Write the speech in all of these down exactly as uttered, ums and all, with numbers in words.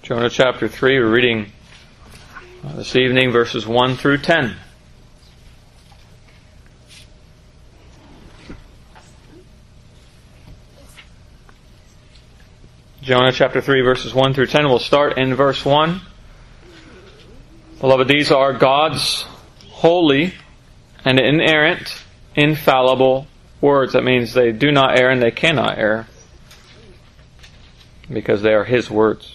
Jonah chapter three, we're reading uh, this evening verses one through ten. Jonah chapter three, verses one through ten. We'll start in verse one. Beloved, these are God's holy and inerrant, infallible words. That means they do not err and they cannot err, because they are His words.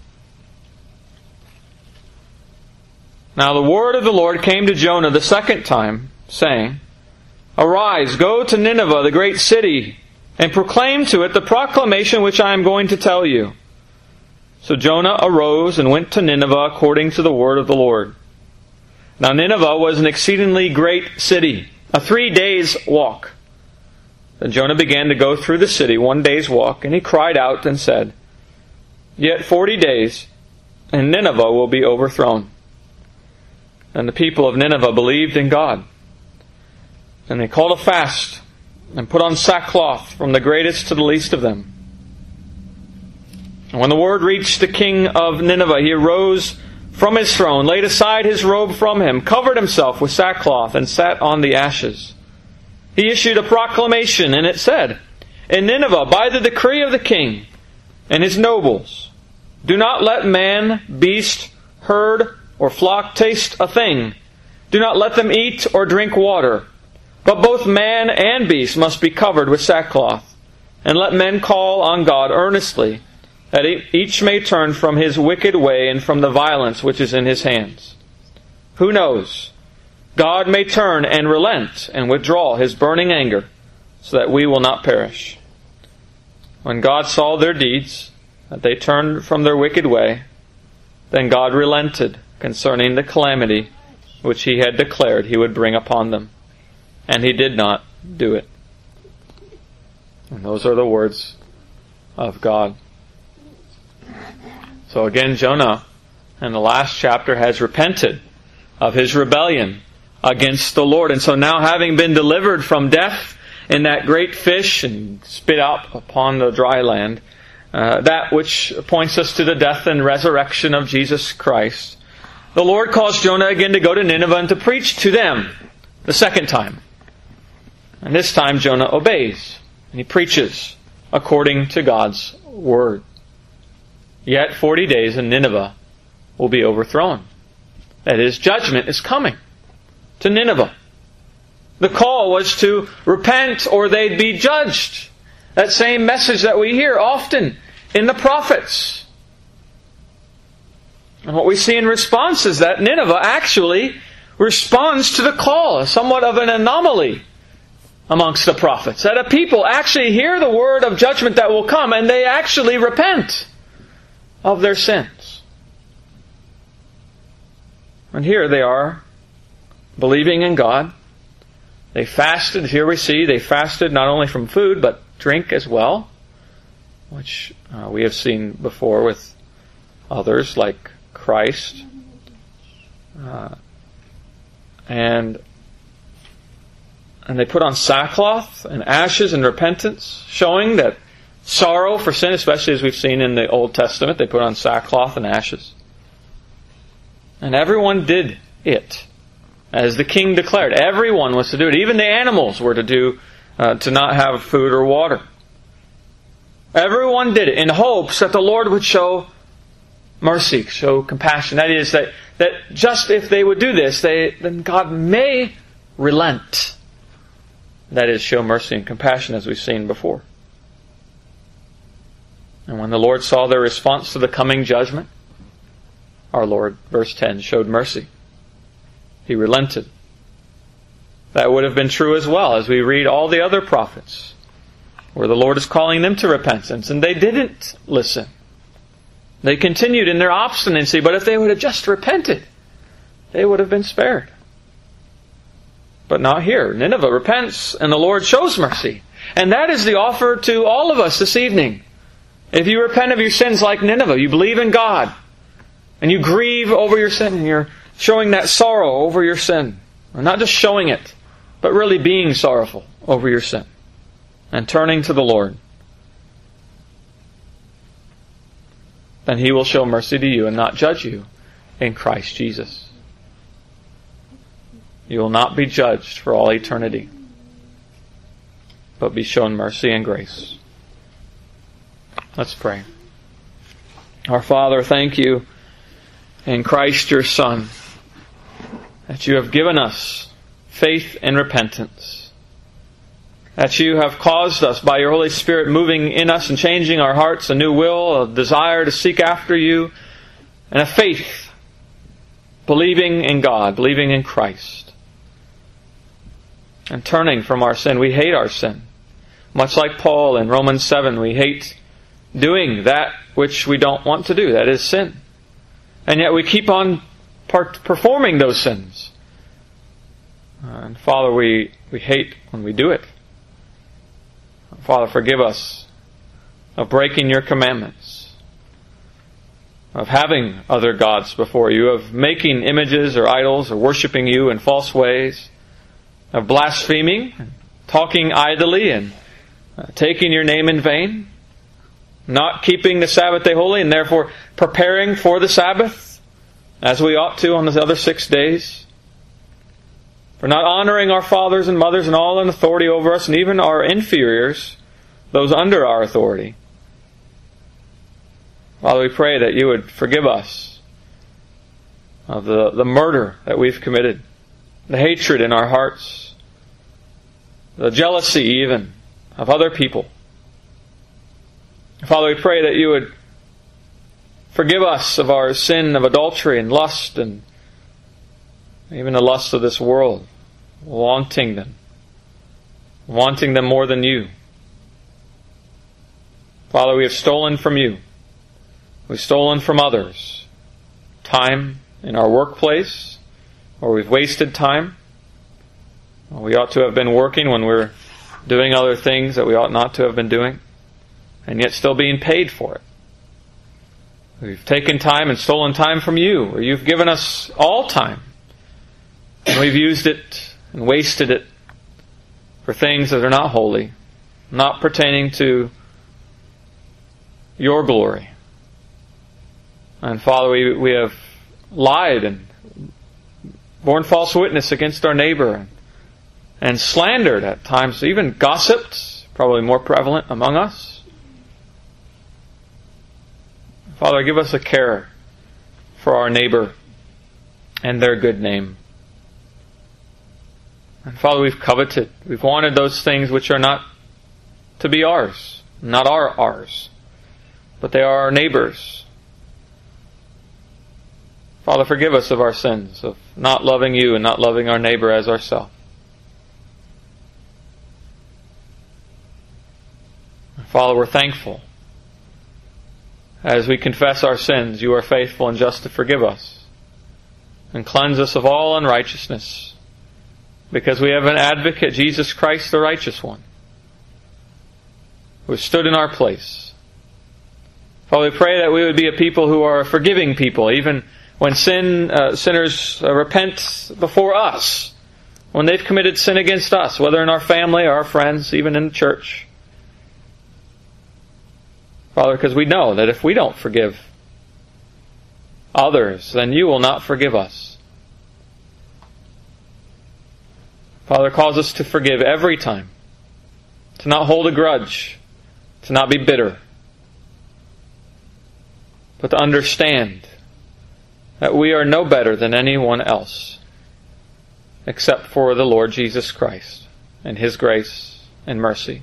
Now the word of the Lord came to Jonah the second time, saying, Arise, go to Nineveh, the great city, and proclaim to it the proclamation which I am going to tell you. So Jonah arose and went to Nineveh according to the word of the Lord. Now Nineveh was an exceedingly great city, a three days' walk. Then Jonah began to go through the city one day's walk, and he cried out and said, Yet forty days, and Nineveh will be overthrown. And the people of Nineveh believed in God. And they called a fast, and put on sackcloth from the greatest to the least of them. And when the word reached the king of Nineveh, he arose from his throne, laid aside his robe from him, covered himself with sackcloth, and sat on the ashes. He issued a proclamation, and it said, In Nineveh, by the decree of the king and his nobles, do not let man, beast, herd, or flock taste a thing. Do not let them eat or drink water. But both man and beast must be covered with sackcloth. And let men call on God earnestly, that each may turn from his wicked way and from the violence which is in his hands. Who knows? God may turn and relent and withdraw His burning anger, so that we will not perish. When God saw their deeds, that they turned from their wicked way, then God relented concerning the calamity which He had declared He would bring upon them. And He did not do it. And those are the words of God. So again, Jonah in the last chapter has repented of his rebellion against the Lord. And so now, having been delivered from death in that great fish and spit out upon the dry land, uh, that which points us to the death and resurrection of Jesus Christ, the Lord calls Jonah again to go to Nineveh and to preach to them the second time. And this time Jonah obeys, and he preaches according to God's word. Yet forty days and Nineveh will be overthrown. That is, judgment is coming to Nineveh. The call was to repent or they'd be judged. That same message that we hear often in the prophets. And what we see in response is that Nineveh actually responds to the call, somewhat of an anomaly amongst the prophets. That a people actually hear the word of judgment that will come, and they actually repent of their sins. And here they are, believing in God. They fasted. Here we see they fasted not only from food, but drink as well, which uh, we have seen before with others like Christ. Uh, and and they put on sackcloth and ashes and repentance, showing that sorrow for sin, especially as we've seen in the Old Testament, they put on sackcloth and ashes. And everyone did it, as the king declared. Everyone was to do it. Even the animals were to do uh, to not have food or water. Everyone did it in hopes that the Lord would show mercy, show compassion. That is, that, that just if they would do this, they then God may relent. That is, show mercy and compassion, as we've seen before. And when the Lord saw their response to the coming judgment, our Lord, verse ten, showed mercy. He relented. That would have been true as well, as we read all the other prophets, where the Lord is calling them to repentance, and they didn't listen. They continued in their obstinacy, but if they would have just repented, they would have been spared. But not here. Nineveh repents, and the Lord shows mercy. And that is the offer to all of us this evening. If you repent of your sins like Nineveh, you believe in God, and you grieve over your sin, and you're showing that sorrow over your sin. Or not just showing it, but really being sorrowful over your sin. And turning to the Lord. then He will show mercy to you and not judge you in Christ Jesus. You will not be judged for all eternity, but be shown mercy and grace. Let's pray. Our Father, thank you in Christ your Son that you have given us faith and repentance, that you have caused us by your Holy Spirit moving in us and changing our hearts, a new will, a desire to seek after you, and a faith, believing in God, believing in Christ, and turning from our sin. We hate our sin. Much like Paul in Romans seven, we hate doing that which we don't want to do, that is sin. And yet we keep on performing those sins. And Father, we, we hate when we do it. Father, forgive us of breaking your commandments, of having other gods before you, of making images or idols or worshiping you in false ways, of blaspheming, talking idly and uh, taking your name in vain, not keeping the Sabbath day holy and therefore preparing for the Sabbath as we ought to on the other six days, for not honoring our fathers and mothers and all in authority over us, and even our inferiors, those under our authority. Father, we pray that you would forgive us of the, the murder that we've committed, the hatred in our hearts, the jealousy even of other people. Father, we pray that you would forgive us of our sin of adultery and lust and even the lust of this world, wanting them, wanting them more than you. Father, we have stolen from you. We've stolen from others. Time in our workplace, or we've wasted time. We ought to have been working when we're doing other things that we ought not to have been doing, and yet still being paid for it. We've taken time and stolen time from you, where you've given us all time, and we've used it and wasted it for things that are not holy, not pertaining to your glory. And Father, we, we have lied and borne false witness against our neighbor, and slandered at times, even gossiped, probably more prevalent among us. Father, give us a care for our neighbor and their good name. And Father, we've coveted, we've wanted those things which are not to be ours, not our ours, but they are our neighbors. Father, forgive us of our sins, of not loving you and not loving our neighbor as ourselves. Father, we're thankful. As we confess our sins, you are faithful and just to forgive us and cleanse us of all unrighteousness, because we have an advocate, Jesus Christ, the righteous one, who has stood in our place. Father, we pray that we would be a people who are forgiving people, even when sin uh, sinners uh, repent before us, when they've committed sin against us, whether in our family or our friends, even in the church. Father, because we know that if we don't forgive others, then you will not forgive us. Father, cause us to forgive every time, to not hold a grudge, to not be bitter, but to understand that we are no better than anyone else except for the Lord Jesus Christ and His grace and mercy.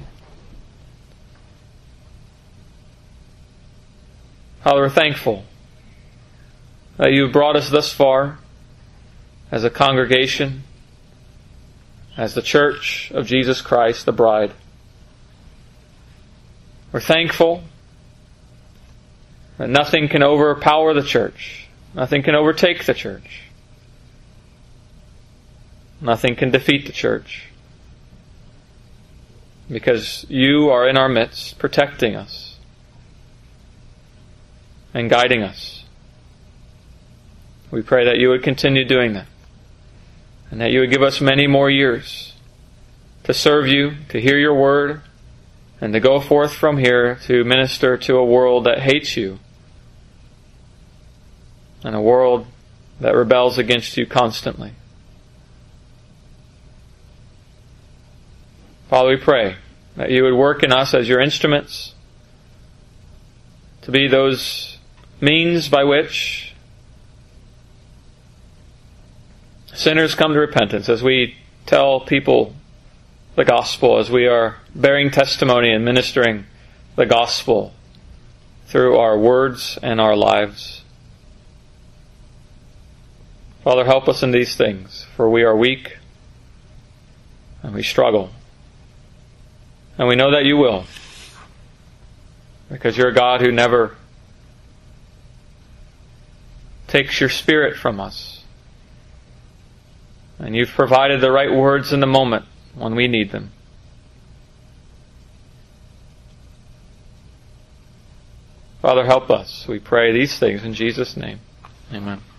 Father, we're thankful that you've brought us thus far as a congregation, as the church of Jesus Christ, the bride. We're thankful that nothing can overpower the church. Nothing can overtake the church. Nothing can defeat the church. Because you are in our midst, protecting us and guiding us. We pray that you would continue doing that, and that you would give us many more years to serve you, to hear your word, and to go forth from here to minister to a world that hates you and a world that rebels against you constantly. Father, we pray that you would work in us as your instruments to be those means by which sinners come to repentance, as we tell people the gospel, as we are bearing testimony and ministering the gospel through our words and our lives. Father, help us in these things, for we are weak and we struggle. And we know that you will, because you're a God who never takes your Spirit from us. And you've provided the right words in the moment when we need them. Father, help us. We pray these things in Jesus' name. Amen.